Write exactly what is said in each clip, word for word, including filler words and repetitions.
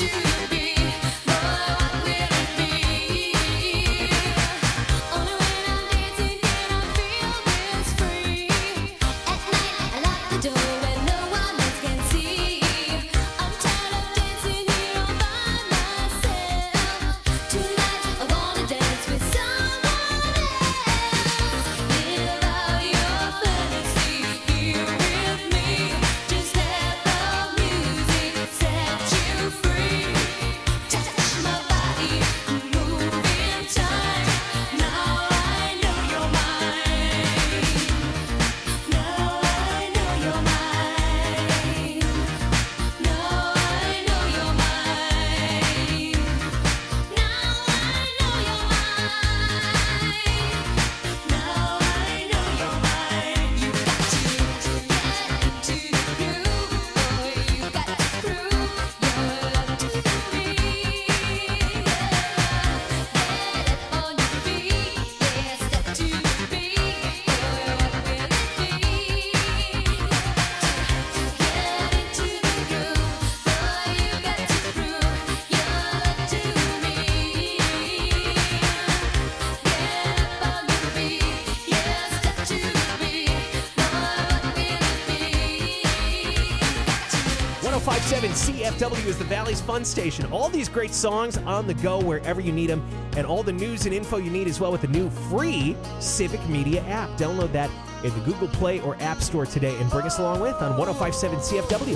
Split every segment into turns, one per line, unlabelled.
one oh five point seven C F W is the Valley's fun station. All these great songs on the go wherever you need them, and all the news and info you need as well with the new free Civic Media app. Download that in the Google Play or App Store today and bring us along with on one oh five point seven C F W.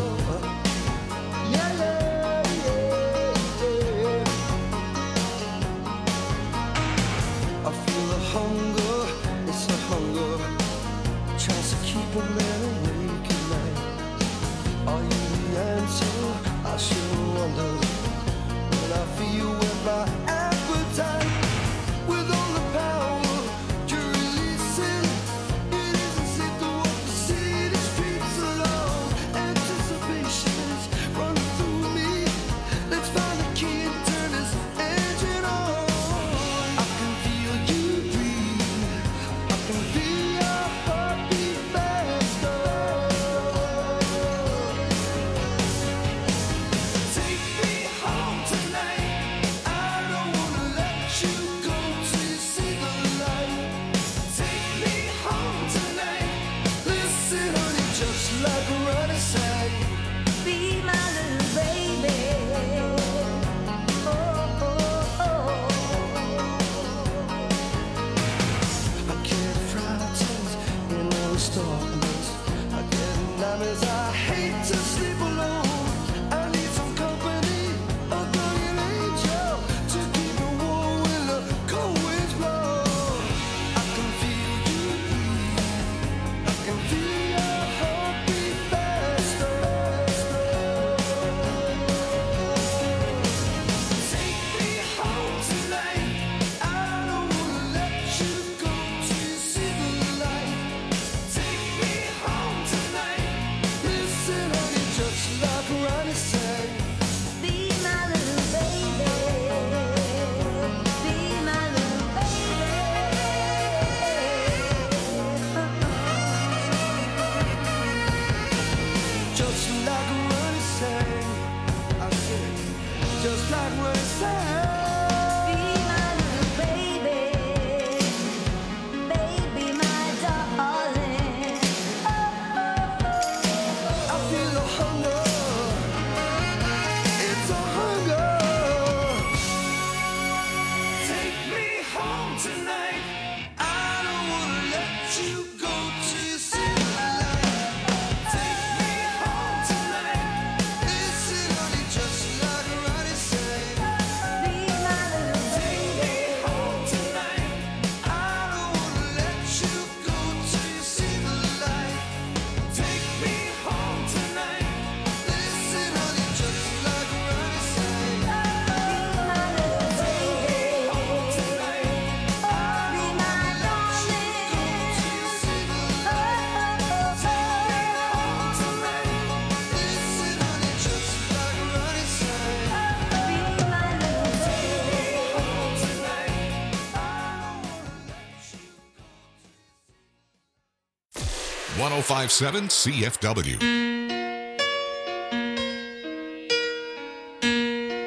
one oh five point seven C F W.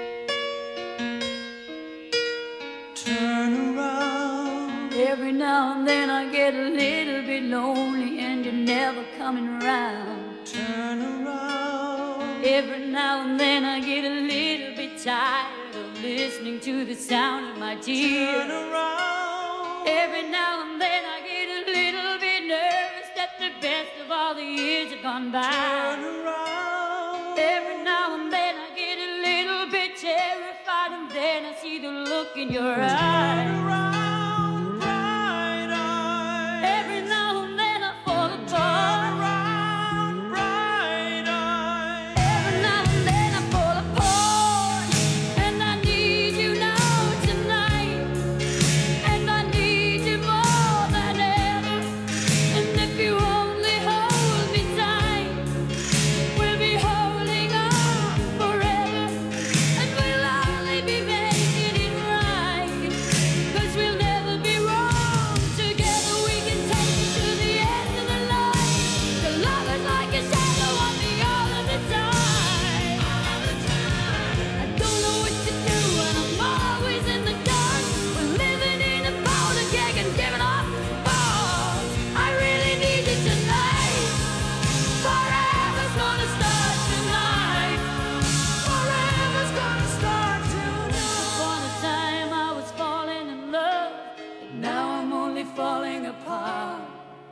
get a little bit lonely and you're never coming around.
Turn around.
Every now and then I get a little bit tired of listening to the sound of my tears.
Turn around.
Every now and then I get a little bit nervous that the best of all the years have gone by.
Turn around.
Every now and then I get a little bit terrified, and then I see the look in your eyes.
Turn around, bright eyes.
Every now and then I fall
Turn
apart.
around, bright eyes.
Every now and then I fall apart, and I need you now tonight, and I need you more than ever. And if you only hold me tight, we'll be holding on forever, and we'll only be making it right, 'cause we'll never be wrong. Together we can take it to the end of the line. The love is like a shadow on me all of the time. I don't know what to do, and I'm always in the dark. We're living in a powder keg and giving off balls. I really need you tonight. Forever's gonna start tonight.
Forever's gonna start tonight.
Upon a time I was falling in love, but now I'm only falling apart.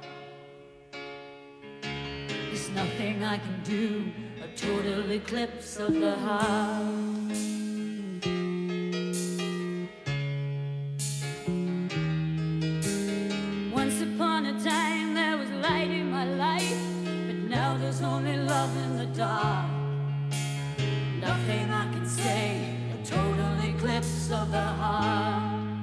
There's nothing I can do, a total eclipse of the heart. Once upon a time there was light in my life, but now there's only love in the dark. Nothing I can say, a total eclipse of the heart.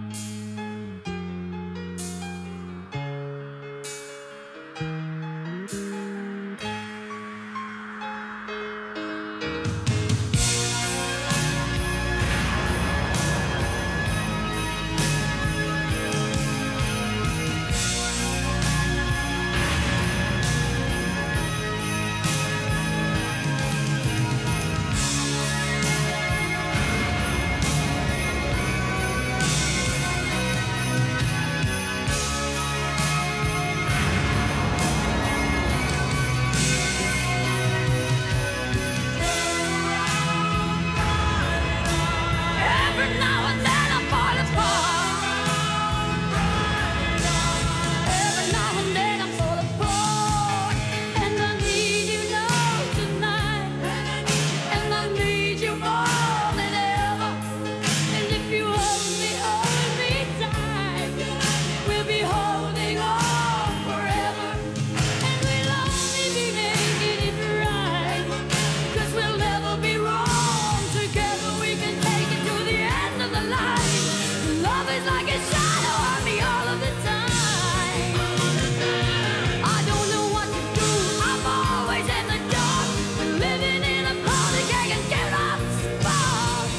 Every now and then I fall apart. Every now and then I fall apart, and I need you now tonight, and I need you more than ever. And if you hold me, hold me tight, we'll be holding on forever, and we'll only be making it right, 'cause we'll never be wrong. Together we can take it to the end of the line. Love is like a shadow on me all of the time. I don't know what to do, I'm always in the dark. We're living in a powder keg and giving off sparks.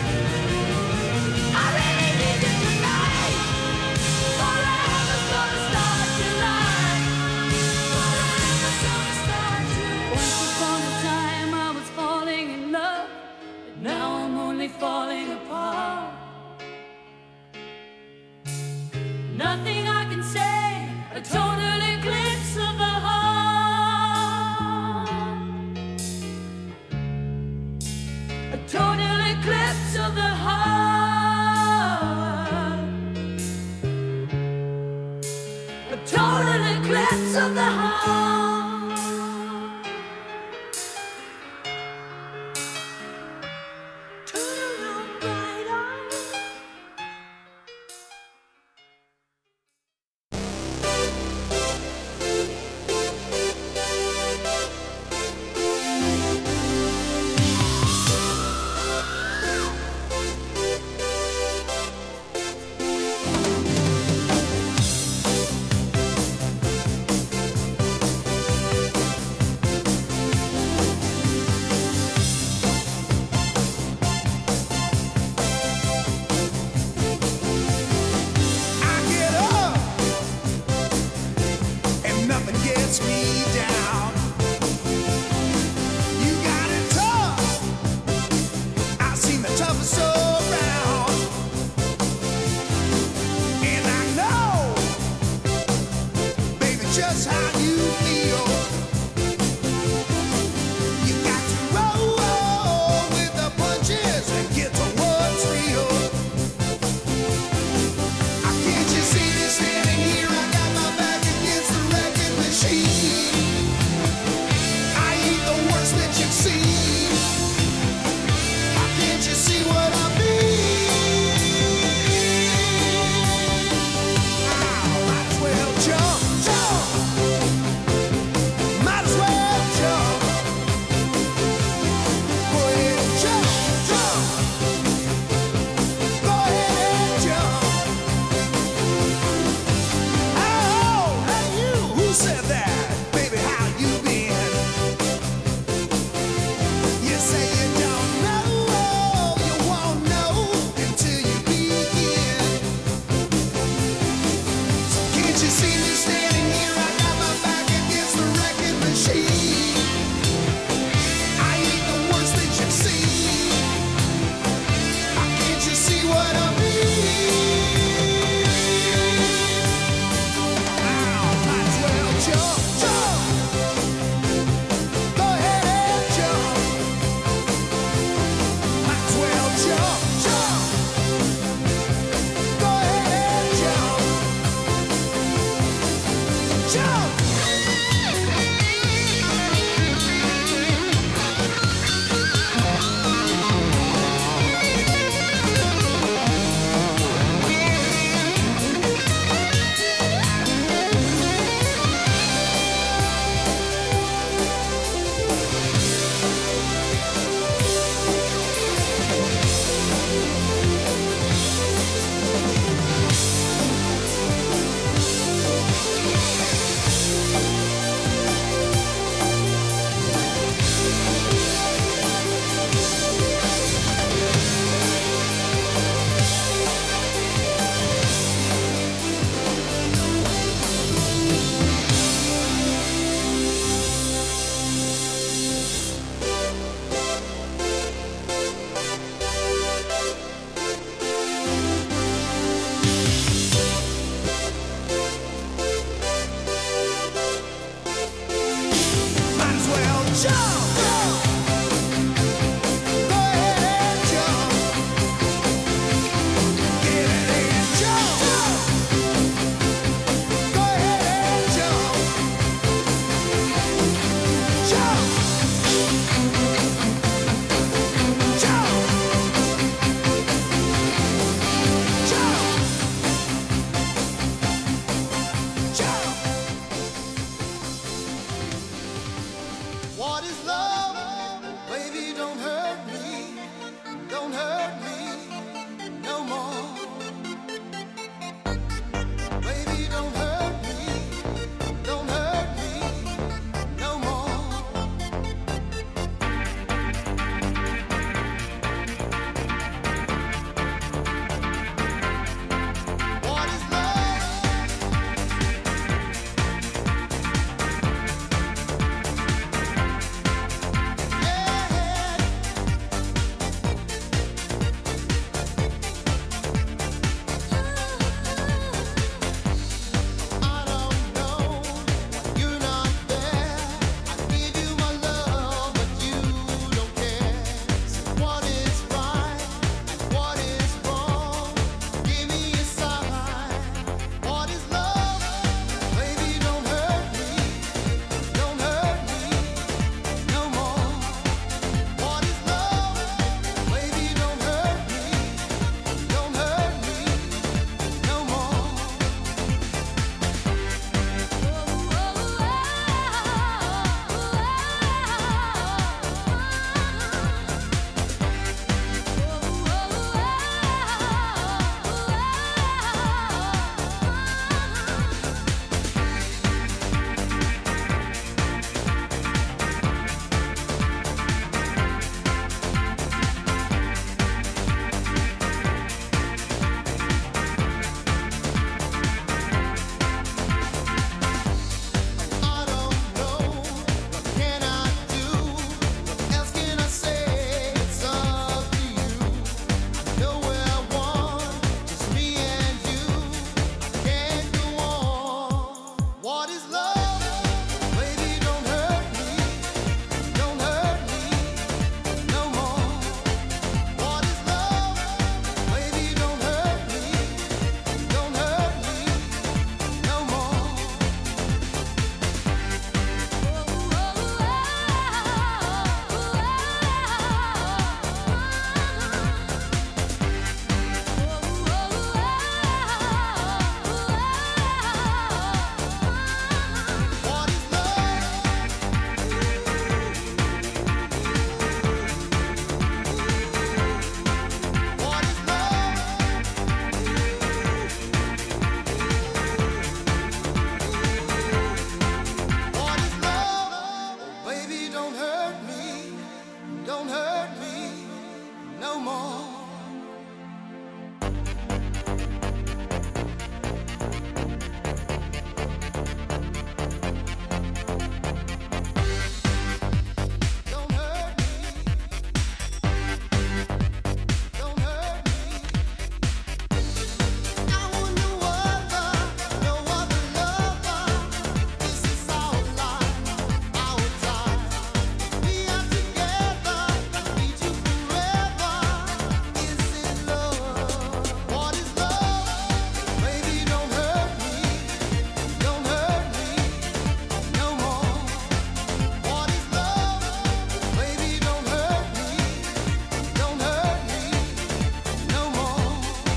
I really need you tonight. Forever's gonna start tonight. Forever's gonna start tonight. Once upon a time I was falling in love, but now I'm only falling apart. Nothing I can say, a total eclipse of the heart. A total eclipse of the heart. A total eclipse of the heart. Turn around, bright eyes.
hurt me no more. Baby, don't hurt me, don't hurt me no more. What is love? I don't know, you're not there. I give you my love, but you don't care. What is right and what is wrong? Give me a sign. What is love? Baby, don't hurt me, don't hurt me no more. What is love? Baby, don't hurt me, don't hurt me no more. I don't know, what can I do? What else can I say? It's up to you. I know where I want, just me and you. I can't go on. What is love? Baby, don't hurt me, don't hurt me no more. What is love? Baby, don't hurt me, don't hurt me no more. What is love? What is love? What is love? Baby, don't hurt me, don't hurt me no more. Don't hurt me, don't hurt me. I want no other, no other lover. This is our life, our time. We are together, need you forever. Is it love? What is love? Baby, don't hurt me, don't hurt me no more. What is love? Baby, don't hurt me, don't hurt me no more.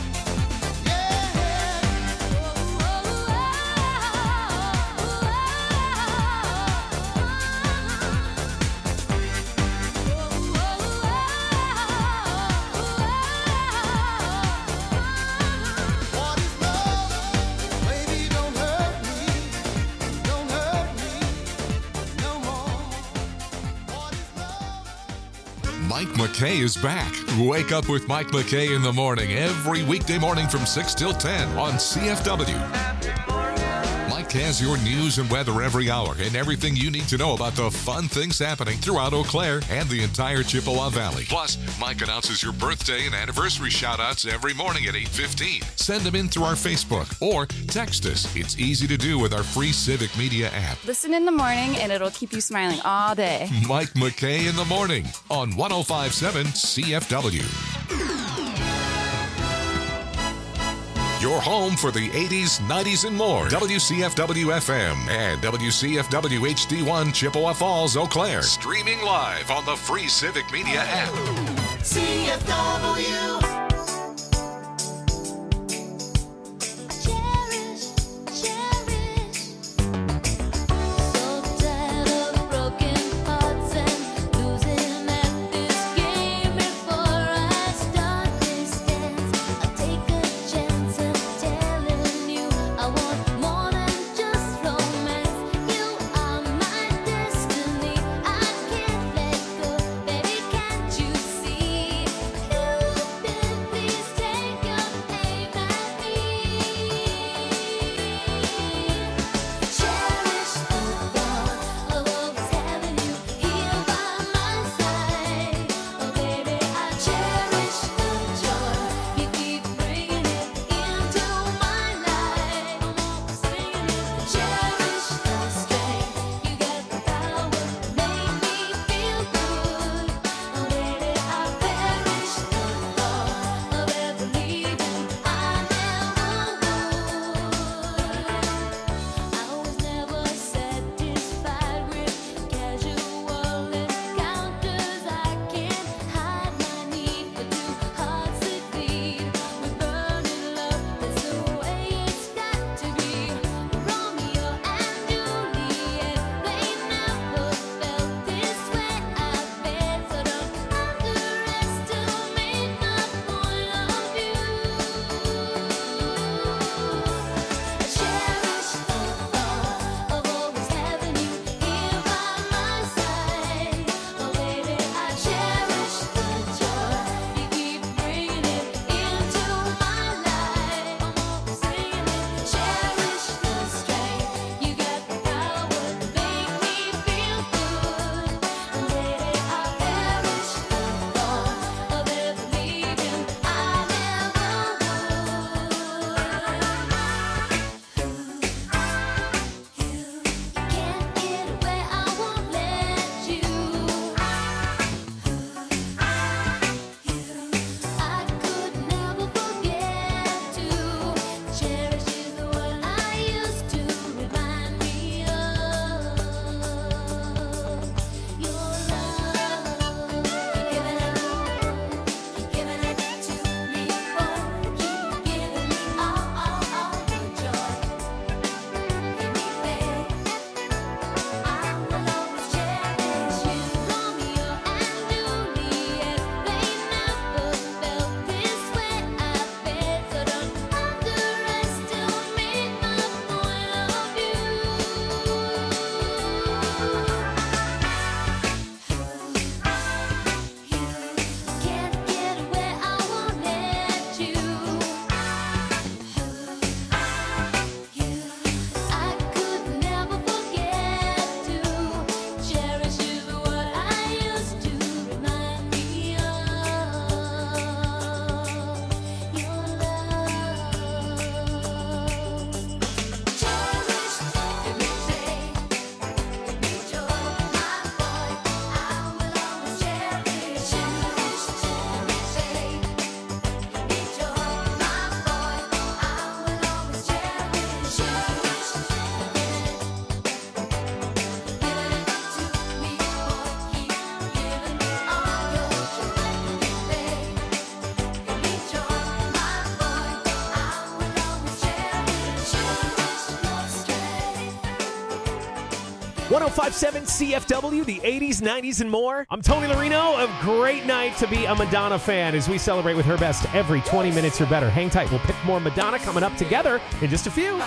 What is love? Baby, don't hurt me, don't hurt me no more. What is love?
Mike McKay is back. Wake up with Mike McKay in the morning every weekday morning from six till ten on C F W. Mike has your news and weather every hour and everything you need to know about the fun things happening throughout Eau Claire and the entire Chippewa Valley. Plus, Mike announces your birthday and anniversary shout-outs every morning at eight fifteen. Send them in through our Facebook or text us. It's easy to do with our free Civic Media app.
Listen in the morning and it'll keep you smiling all day.
Mike McKay in the morning on one oh five point seven C F W. Your home for the eighties, nineties, and more. W C F W F M and W C F W H D one Chippewa Falls, Eau Claire. Streaming live on the free Civic Media app.
C F W.
Broken hearts and losing at this game before I start.
one oh five point seven C F W, the eighties, nineties, and more. I'm Tony Larino. A great night to be a Madonna fan as we celebrate with her best every twenty minutes or better. Hang tight. We'll pick more Madonna coming up together in just a few.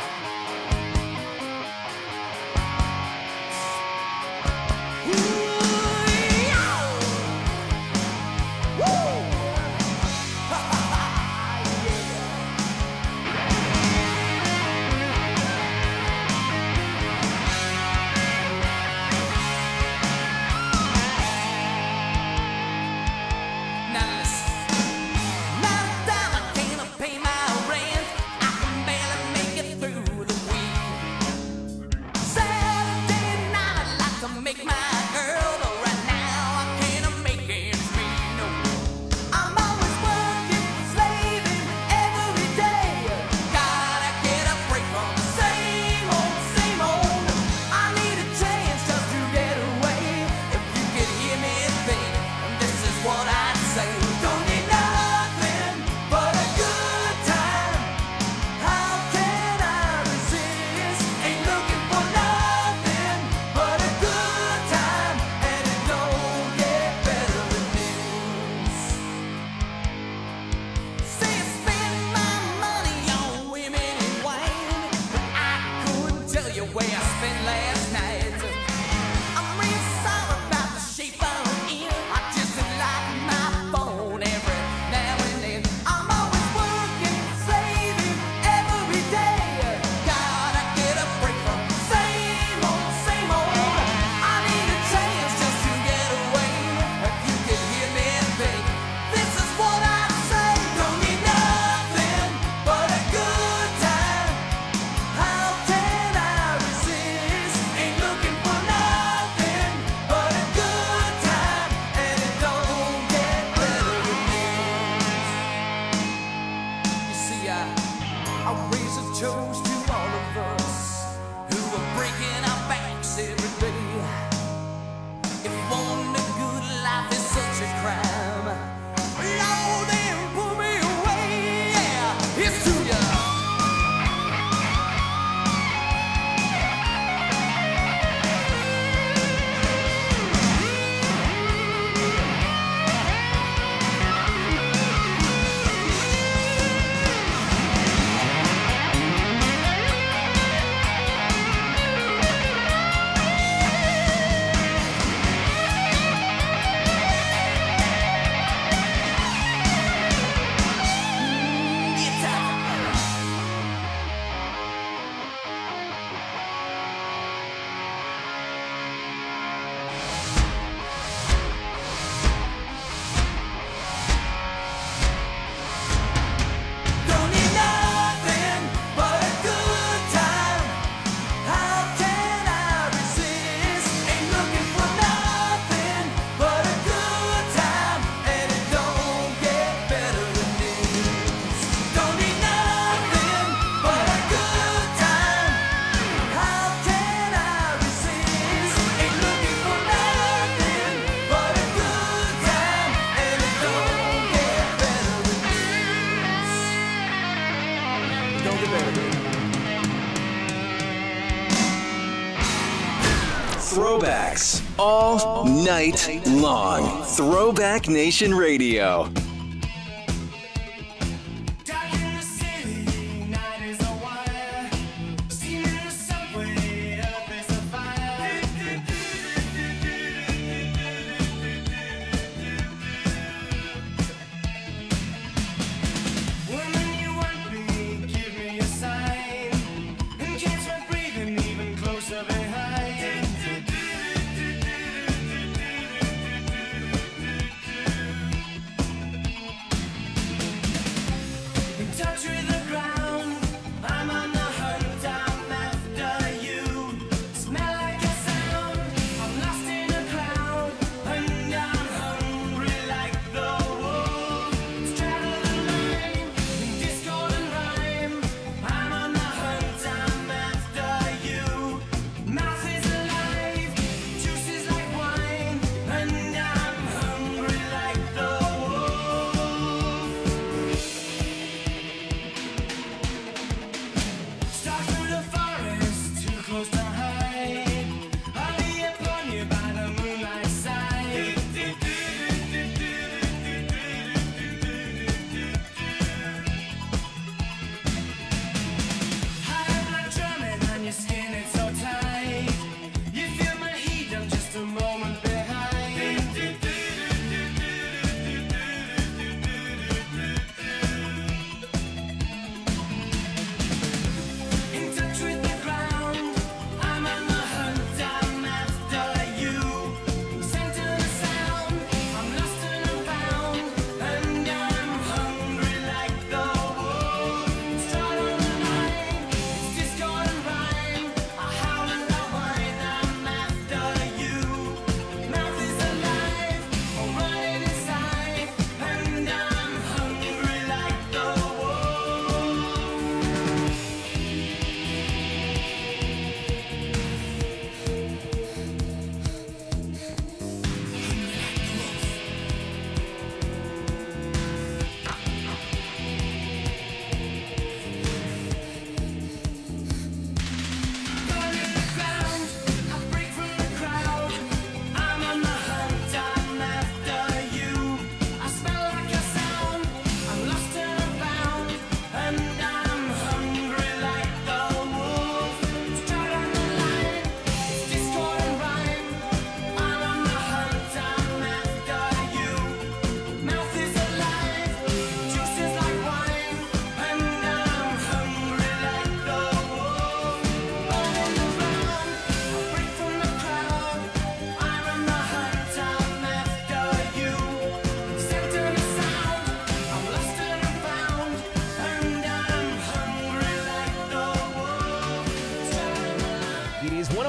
Throwbacks all night long. Throwback Nation Radio.
Behind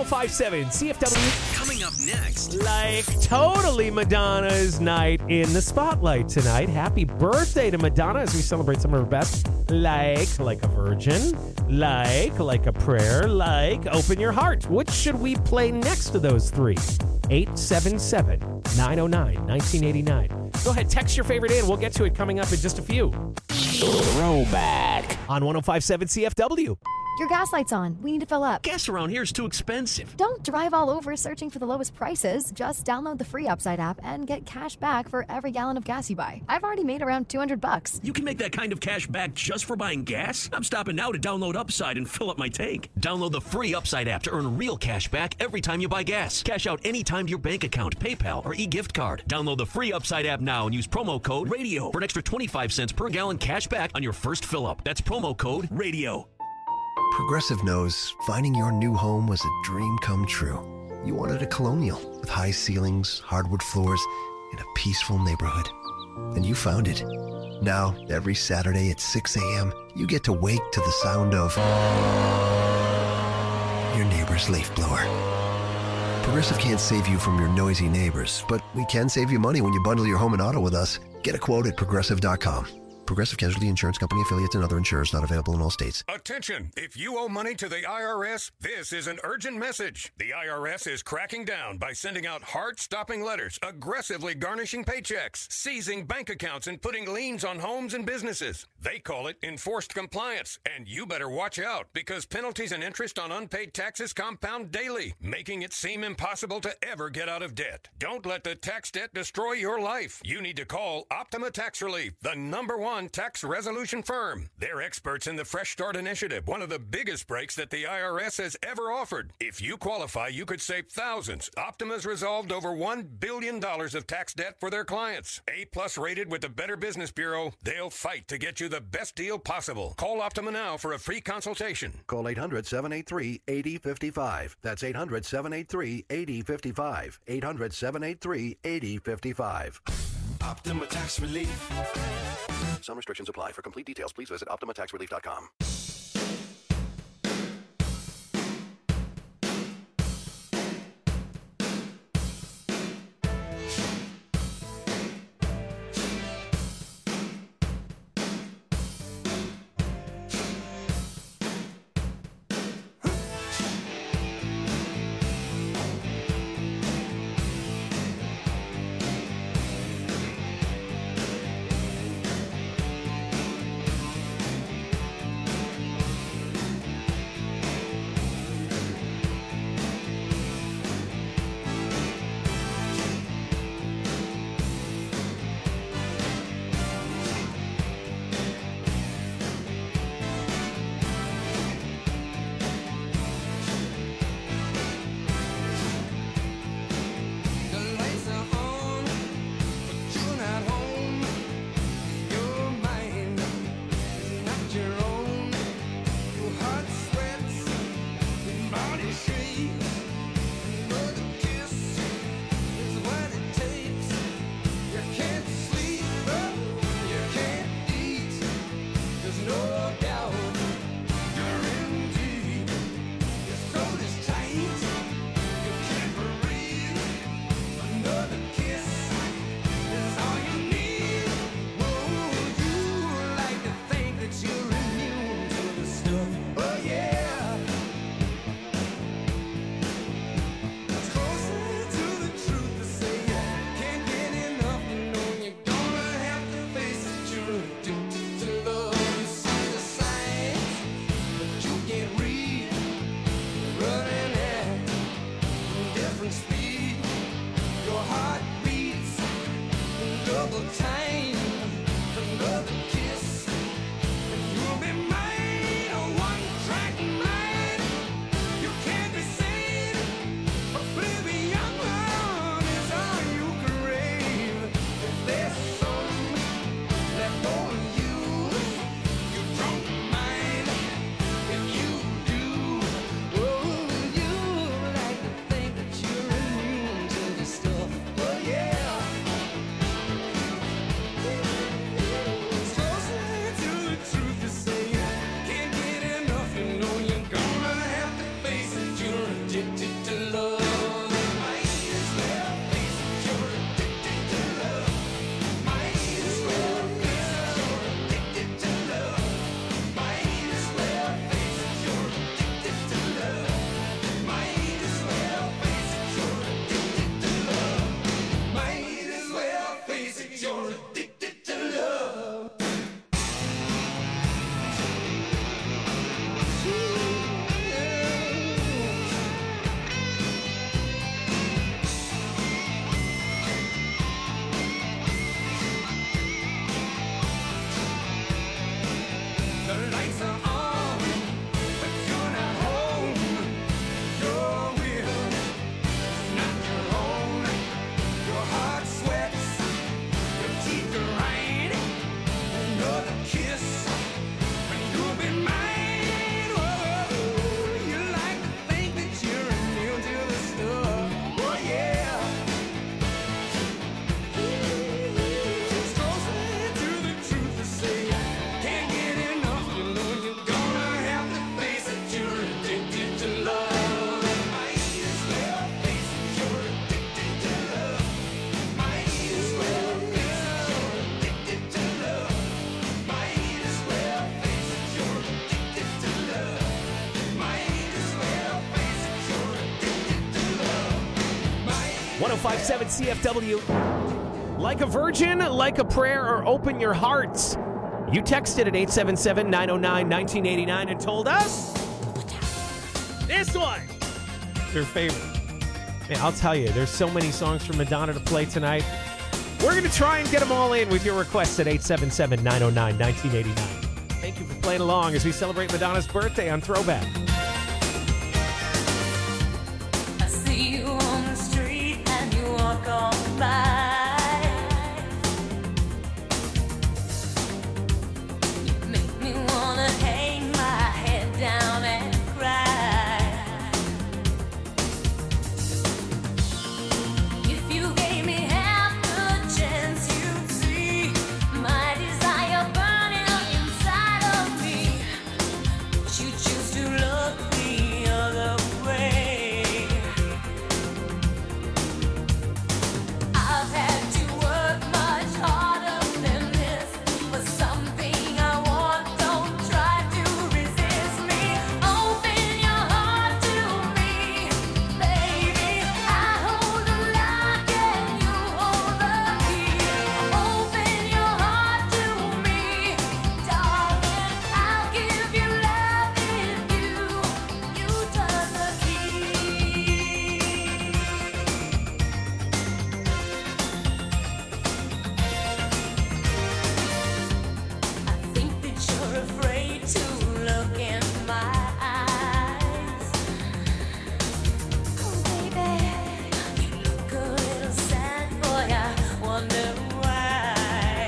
five point seven C F W.
Coming up next.
Like totally Madonna's night in the spotlight tonight. Happy birthday to Madonna as we celebrate some of her best. Like, like a virgin. Like, like a prayer. Like, open your heart. Which should we play next to those three? eight seven seven, nine oh nine, nineteen eighty-nine. Go ahead, text your favorite in. We'll get to it coming up in just a few. Throwback on one oh five point seven C F W.
Your gas light's on. We need to fill up.
Gas around here is too expensive.
Don't drive all over searching for the lowest prices. Just download the free Upside app and get cash back for every gallon of gas you buy. I've already made around two hundred bucks.
You can make that kind of cash back just for buying gas? I'm stopping now to download Upside and fill up my tank. Download the free Upside app to earn real cash back every time you buy gas. Cash out anytime to your bank account, PayPal, or e-gift card. Download the free Upside app now and use promo code RADIO for an extra twenty-five cents per gallon cash back on your first fill up. That's promo code RADIO.
Progressive knows finding your new home was a dream come true. You wanted a colonial with high ceilings, hardwood floors, and a peaceful neighborhood. And you found it. Now, every Saturday at six a.m., you get to wake to the sound of your neighbor's leaf blower. Progressive can't save you from your noisy neighbors, but we can save you money when you bundle your home and auto with us. Get a quote at progressive dot com. Progressive Casualty Insurance Company affiliates and other insurers not available in all states.
Attention! If you owe money to the I R S, this is an urgent message. The I R S is cracking down by sending out heart-stopping letters, aggressively garnishing paychecks, seizing bank accounts, and putting liens on homes and businesses. They call it enforced compliance, and you better watch out because penalties and interest on unpaid taxes compound daily, making it seem impossible to ever get out of debt. Don't let the tax debt destroy your life. You need to call Optima Tax Relief, the number one tax resolution firm. They're experts in the Fresh Start Initiative, one of the biggest breaks that the I R S has ever offered. If you qualify, you could save thousands. Optima's resolved over one billion dollars of tax debt for their clients. A-plus rated with the Better Business Bureau, they'll fight to get you the best deal possible. Call Optima now for a free consultation.
Call eight hundred, seven eight three, eight zero five five. That's eight hundred, seven eight three, eight zero five five. eight hundred, seven eight three, eight zero five five.
Optima Tax Relief.
Some restrictions apply. For complete details, please visit optima tax relief dot com.
one oh five point seven C F W. Like a virgin, like a prayer, or open your hearts. You texted at eight seven seven, nine oh nine, nineteen eighty-nine and told us this one. Your favorite. Man, I'll tell you, there's so many songs from Madonna to play tonight. We're going to try and get them all in with your requests at eight seven seven, nine oh nine, nineteen eighty-nine. Thank you for playing along as we celebrate Madonna's birthday on Throwback.
I see you on the street and you walk on by. You make me wanna hang my head down and cry. If you gave me half the chance, you'd see my desire burning up inside of me. But you choose to look the other way. I've had to work much harder than this for something I want. Don't try to resist me. Open your heart to me, baby. I hold the lock and you hold the key. Open your heart to me, darling. I'll give you love if you you turn the key. I think that you're afraid to look in my eyes. Oh, baby, you look a little sad, boy. I wonder why.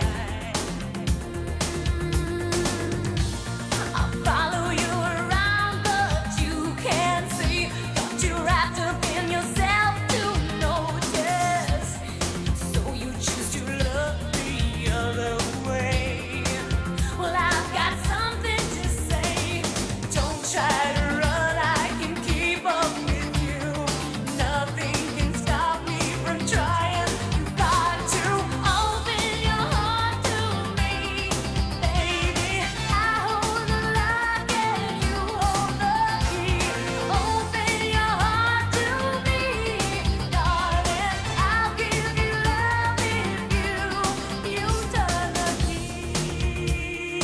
I'll follow you around, but you can't see. Got you wrapped up in yourself to notice. So you choose to look the other way. Well, I've got something to say. Don't try to run, I can keep up with you. Nothing can stop me from trying. You got to open your heart to me, baby. I hold the lock and you hold the key. Open your heart to me, darling. I'll give you love if you you turn the key.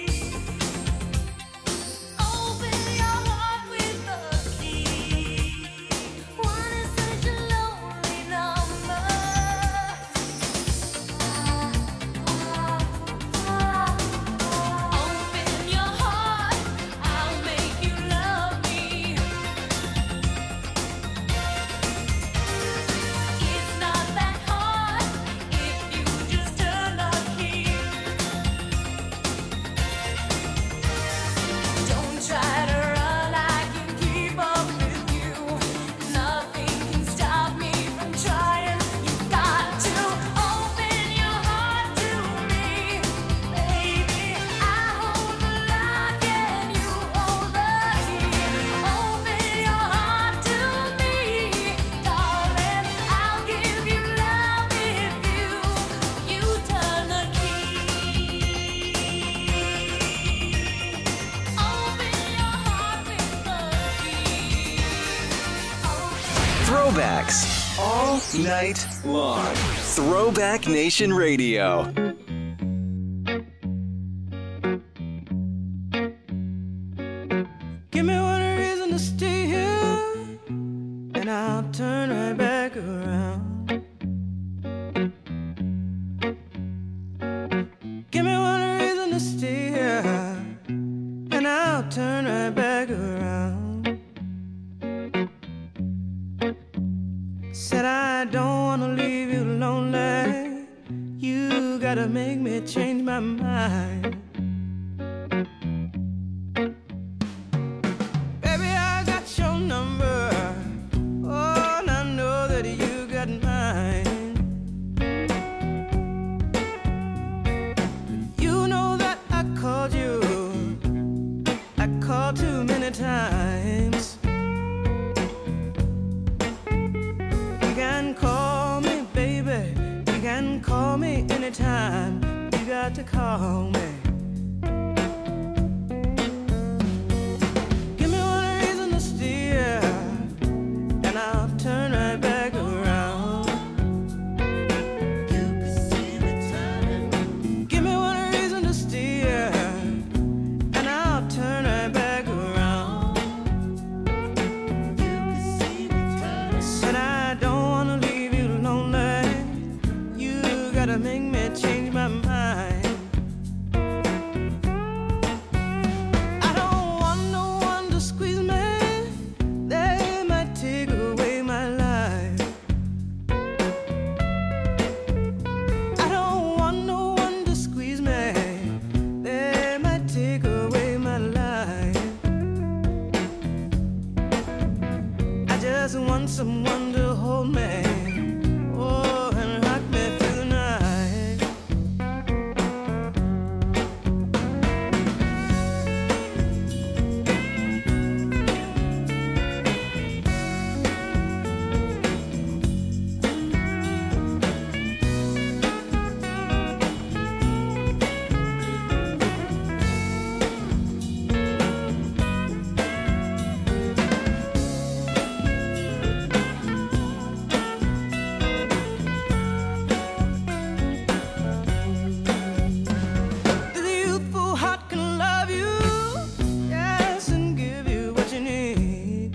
Open your heart with the key. One is such a lonely number. Open your heart, I'll make you love me. It's not that hard if you just turn the key. Don't try to run, I can keep up with you. Nothing can stop me from trying. You got to open your heart to me, baby. I hold the lock and you hold the key. Open your heart to me, darling. I'll give you love if you you turn the key. Open your heart with the key.
Throwbacks all night long. Throwback Nation Radio.
Give me one reason to stay here, and I'll turn right back around. Give me one reason to stay here, and I'll turn right back around. Said I don't wanna leave you lonely. You gotta make me change my mind. Baby, I got your number. Oh, and I know that you got mine. You know that I called you. I called too many times. You can call me, baby. You can call me anytime. You got to call me. someone to hold me. Oh, and rock me through the night. The youthful heart can love you, yes, and give you what you need.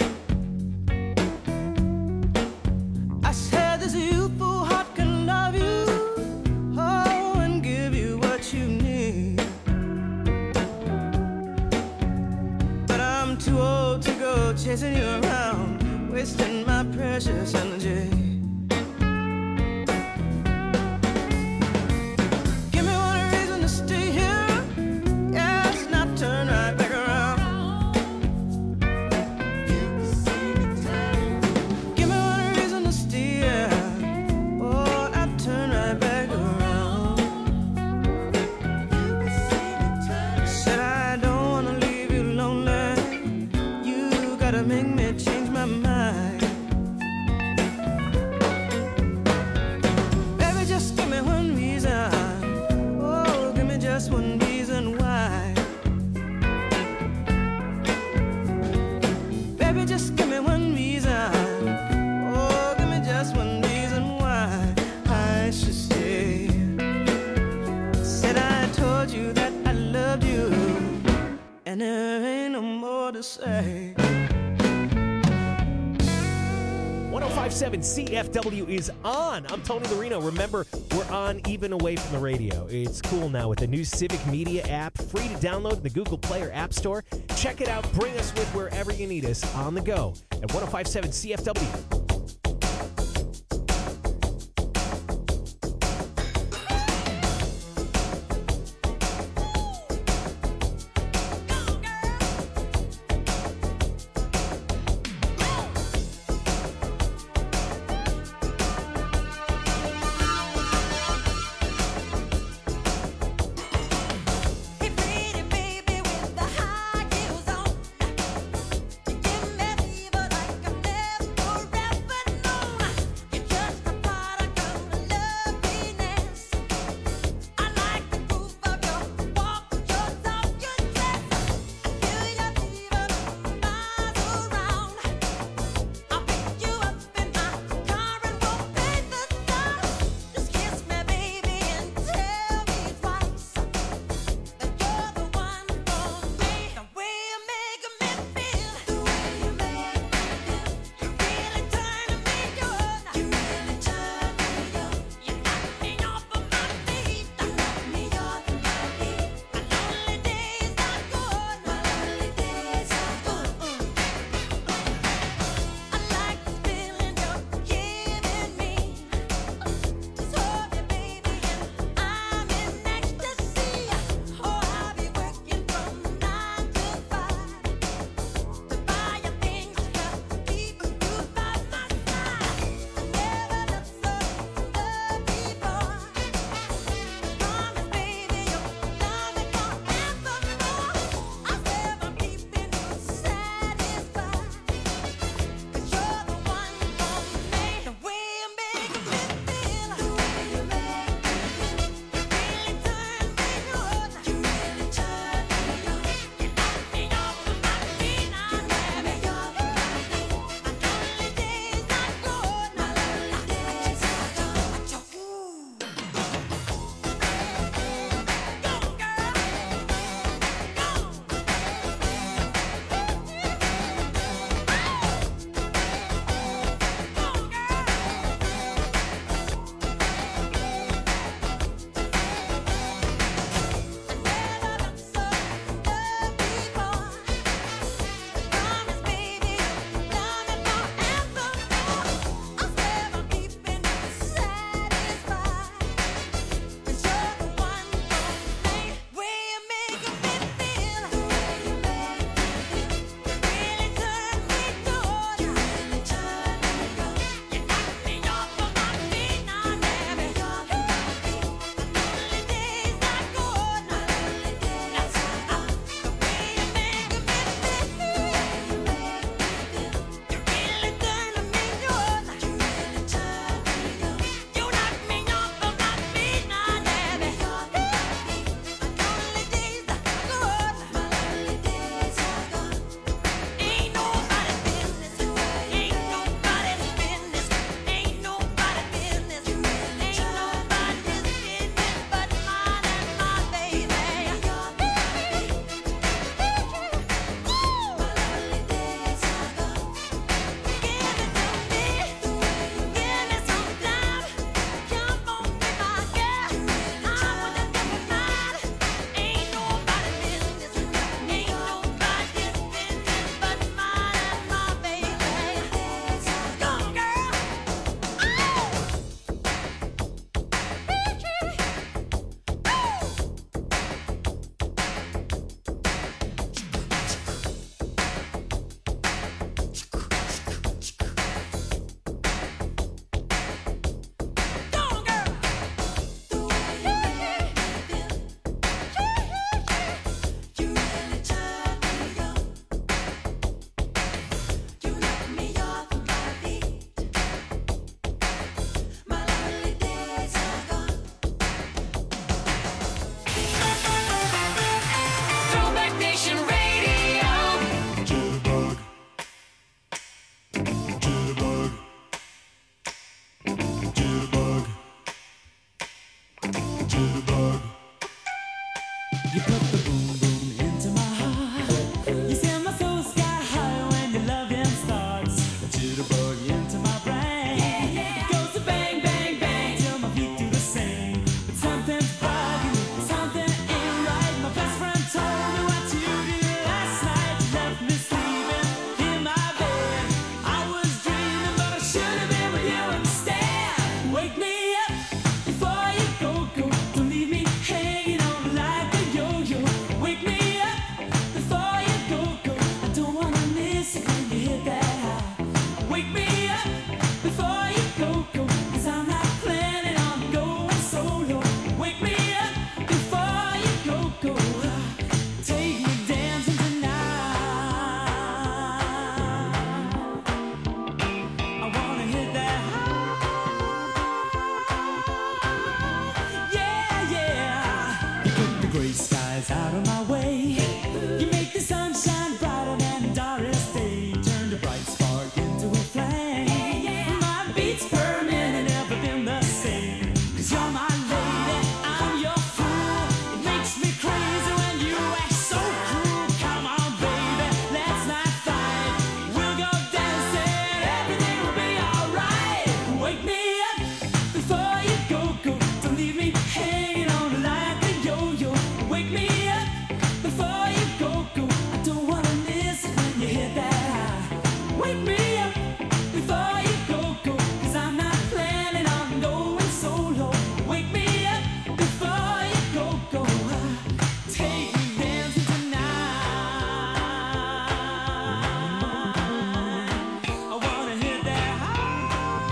I said this youthful heart can love you, oh, and give you what you need. But I'm too old to go chasing you around, wasting my precious energy. Give me one reason to stay here, yes, not turn right back around. Give me one reason to stay here, oh, not turn right back around. Said I don't wanna leave you lonely. You gotta make me change my mind. Baby, just give me one reason. Oh, give me just one reason why. Baby, just give me one reason. Oh, give me just one reason why I should stay. Said I told you that I loved you, and there ain't no more to say.
one oh five point seven C F W is on. I'm Tony Lorino. Remember, we're on even away from the radio. It's cool now with the new Civic Media app, free to download in the Google Play or App Store. Check it out. Bring us with wherever you need us on the go at one oh five point seven C F W.
Give me fever like I've never
You put the boom boom into my heart. You send my soul sky high when your loving starts. The jitterbug into my brain. It goes to bang, bang, bang till my feet do the same. But something's bugging me, something ain't right. My best friend told me what you did last night. You left me sleeping in my bed. I was dreaming, but I should have been with you instead. Wake me up before you go, go. Don't leave me hanging on like a yo-yo. Wake me up before you go, go. I don't wanna miss it when you hit that high. Wake me up before you go, go. Cause I'm not planning on going solo. Wake me up before you go, go. Take me dancing tonight. I wanna hit that high. Yeah, yeah. You put the gray skies out of my way. You make the sunshine brighter than Doris Day. Turn the bright spark into a flame. My beats permanent and never been the same. Cause you're my lady, I'm your fool. It makes me crazy when you act so cruel. Come on, baby, let's not fight. We'll go dancing, everything will be alright. Wake me up before you go, go. Don't leave me hanging on like a yo-yo. Wake me up before you go, go. I don't wanna miss it when you hit that high. Wake me up before you go, go. Cause I'm not planning on going solo. Wake me up before you go, go. Take me dancing tonight. I wanna hit that high.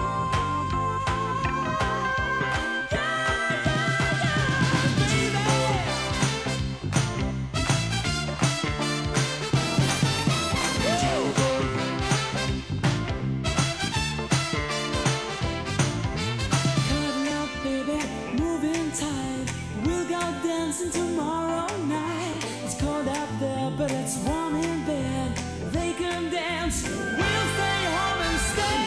Cuddle up, baby, moving tight. We'll go dancing tomorrow night. It's cold out there, but it's warm in bed. They can dance, we'll stay home instead.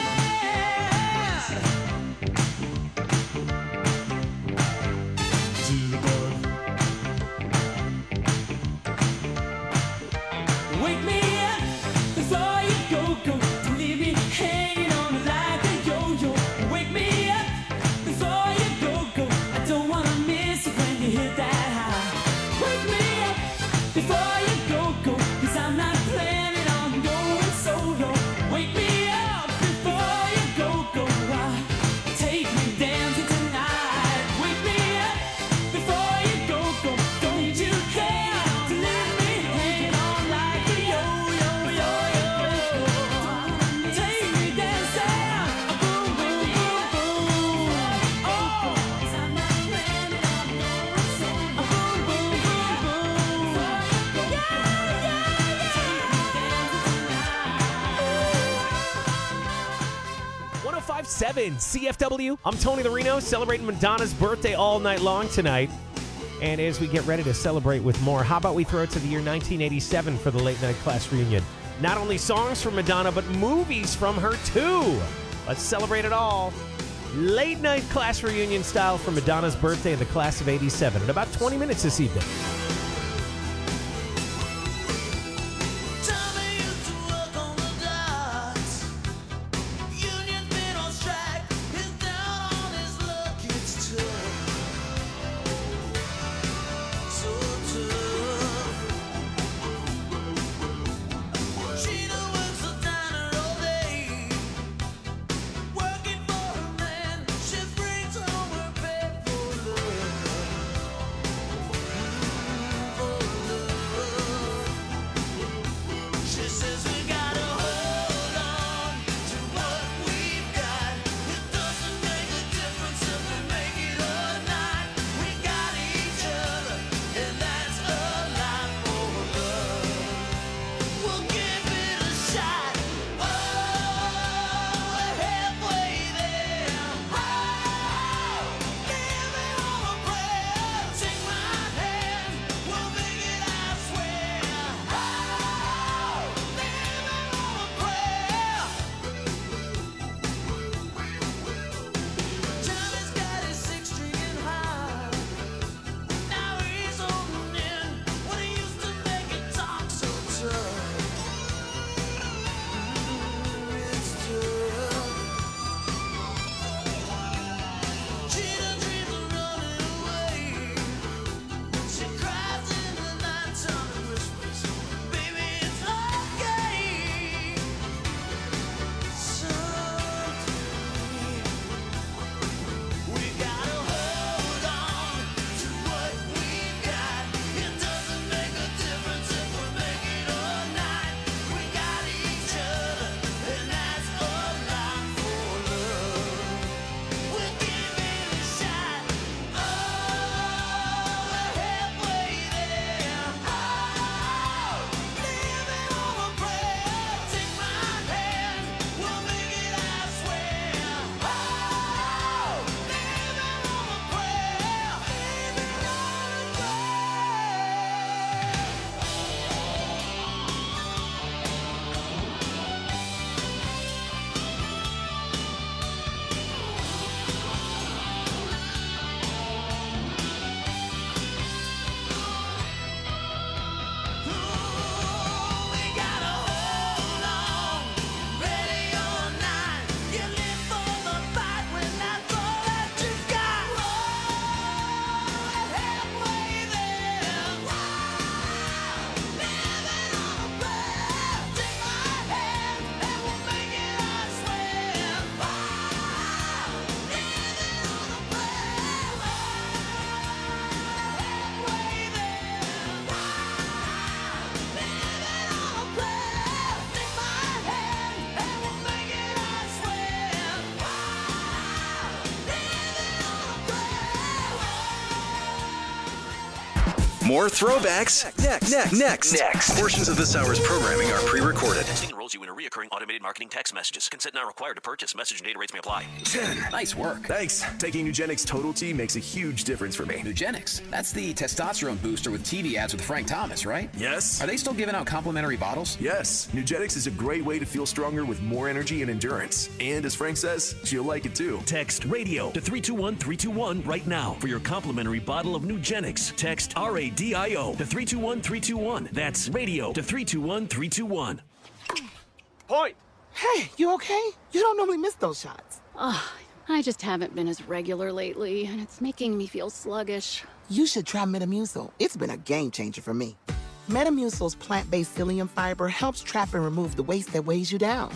Wake me up before you go, go. Don't leave me hanging on like a yo-yo. Wake me up before you go, go. I don't wanna miss it when you hit that high. Wake me up before you go, go. Cause I'm not planning on going solo. Wake me up before you go, go. Take me dancing tonight. Wake me up before you go, go. Don't you care to leave me hanging on like a yo-yo, yo-yo. Take me dancing, boom, boom, boom, boom. Oh, 'cause I'm not planning on going solo. Boom, boom, boom, boom. Yeah, yeah, yeah. Take me dancing tonight.
one oh five point seven C F W. I'm Tony the Reno, celebrating Madonna's birthday all night long tonight. And as we get ready to celebrate with more, how about we throw it to the year nineteen eighty-seven for the late night class reunion? Not only songs from Madonna, but movies from her too. Let's celebrate it all. Late night class reunion style for Madonna's birthday in the class of eighty-seven in about twenty minutes this evening.
She brings home her bed full of
More throwbacks next. Next. Next. Next. Portions of this hour's programming are pre-recorded.
Texting enrolls you in a reoccurring automated marketing text messages. Consent not required to purchase. Message and data rates may apply.
ten. Nice work.
Thanks. Taking Nugenix Total T makes a huge difference for me.
Nugenix? That's the testosterone booster with T V ads with Frank Thomas, right?
Yes.
Are they still giving out complimentary bottles?
Yes. Nugenix is a great way to feel stronger with more energy and endurance. And as Frank says, she'll like it too.
Text radio to three two one three two one right now for your complimentary bottle of Nugenix. Text R A D I O to three two one three two one. That's radio to three two one three two one.
Point. Hey, you okay? You don't normally miss those shots.
Ugh, I just haven't been as regular lately, and it's making me feel sluggish.
You should try Metamucil. It's been a game changer for me. Metamucil's plant-based psyllium fiber helps trap and remove the waste that weighs you down.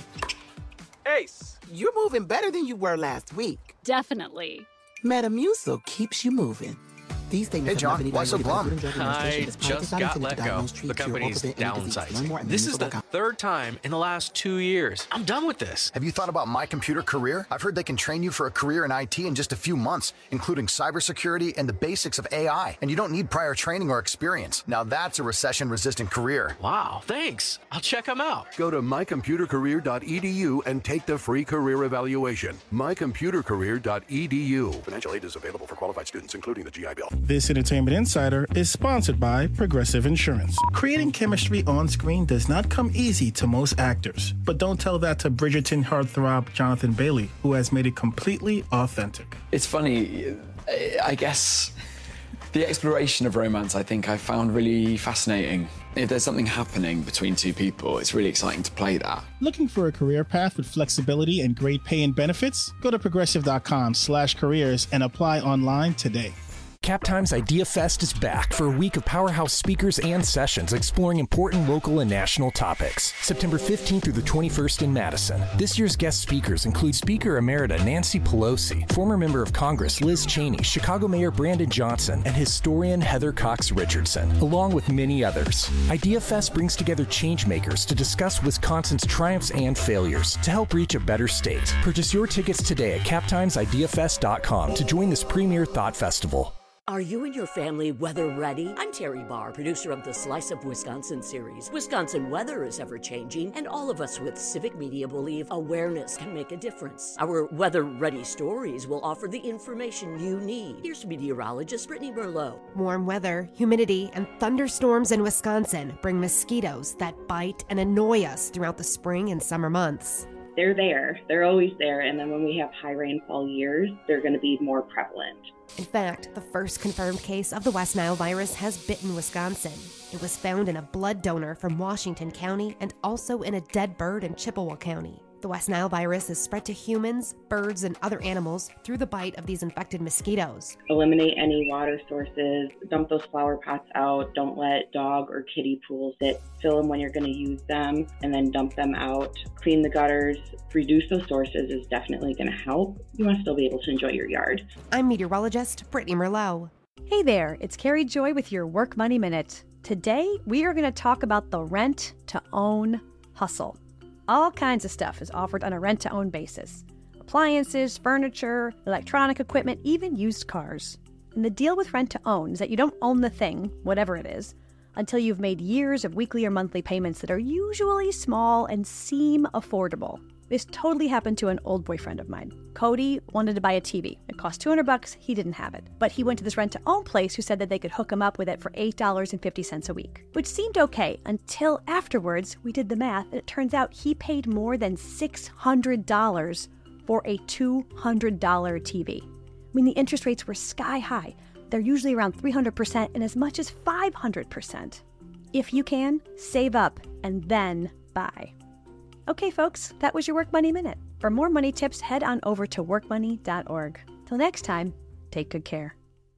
Ace, you're moving better than you were last week.
Definitely.
Metamucil keeps you moving. These things
Hey, John, why so glum?
I just got let go. The company's downsizing. This is the third time in the last two years. I'm done with this.
Have you thought about My Computer Career? I've heard they can train you for a career in I T in just a few months, including cybersecurity and the basics of A I. And you don't need prior training or experience. Now that's a recession-resistant career.
Wow, thanks. I'll check them out.
Go to my computer career dot e d u and take the free career evaluation. my computer career dot e d u. Financial aid is available for qualified students, including the G I Bill.
This Entertainment Insider is sponsored by Progressive Insurance. Creating chemistry on screen does not come easy to most actors, but don't tell that to Bridgerton heartthrob Jonathan Bailey, who has made it completely authentic.
It's funny, I guess the exploration of romance I think I found really fascinating. If there's something happening between two people, it's really exciting to play that.
Looking for a career path with flexibility and great pay and benefits? Go to progressive.com slash careers and apply online today.
CapTime's Idea Fest is back for a week of powerhouse speakers and sessions exploring important local and national topics. September fifteenth through the twenty-first in Madison. This year's guest speakers include Speaker Emerita Nancy Pelosi, former member of Congress Liz Cheney, Chicago Mayor Brandon Johnson, and historian Heather Cox Richardson, along with many others. Idea Fest brings together changemakers to discuss Wisconsin's triumphs and failures to help reach a better state. Purchase your tickets today at cap times idea fest dot com to join this premier thought festival.
Are you and your family weather ready? I'm Terry Barr, producer of the Slice of Wisconsin series. Wisconsin weather is ever changing, and all of us with civic media believe awareness can make a difference. Our weather ready stories will offer the information you need. Here's meteorologist Brittany Merlot.
Warm weather, humidity, and thunderstorms in Wisconsin bring mosquitoes that bite and annoy us throughout the spring and summer months.
They're there. They're always there. And then when we have high rainfall years, they're going to be more prevalent.
In fact, the first confirmed case of the West Nile virus has bitten Wisconsin. It was found in a blood donor from Washington County and also in a dead bird in Chippewa County. The West Nile virus is spread to humans, birds, and other animals through the bite of these infected mosquitoes.
Eliminate any water sources, dump those flower pots out, don't let dog or kitty pools sit. Fill them when you're going to use them, and then dump them out. Clean the gutters, reduce those sources is definitely going to help. You want to still be able to enjoy your yard.
I'm meteorologist Brittany Merlot.
Hey there, it's Carrie Joy with your Work Money Minute. Today, we are going to talk about the rent-to-own hustle. All kinds of stuff is offered on a rent-to-own basis. Appliances, furniture, electronic equipment, even used cars. And the deal with rent-to-own is that you don't own the thing, whatever it is, until you've made years of weekly or monthly payments that are usually small and seem affordable. This totally happened to an old boyfriend of mine. Cody wanted to buy a T V. It cost two hundred bucks, he didn't have it. But he went to this rent-to-own place who said that they could hook him up with it for eight dollars and fifty cents a week, which seemed okay until afterwards we did the math and it turns out he paid more than six hundred dollars for a two hundred dollars T V. I mean, the interest rates were sky high. They're usually around three hundred percent and as much as five hundred percent. If you can, save up and then buy. Okay, folks, that was your Work Money Minute. For more money tips, head on over to work money dot org. Till next time, take good care.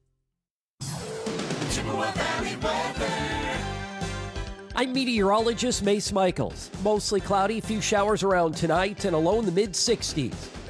I'm meteorologist Mace Michaels. Mostly cloudy, few showers around tonight, and a low in the mid sixties.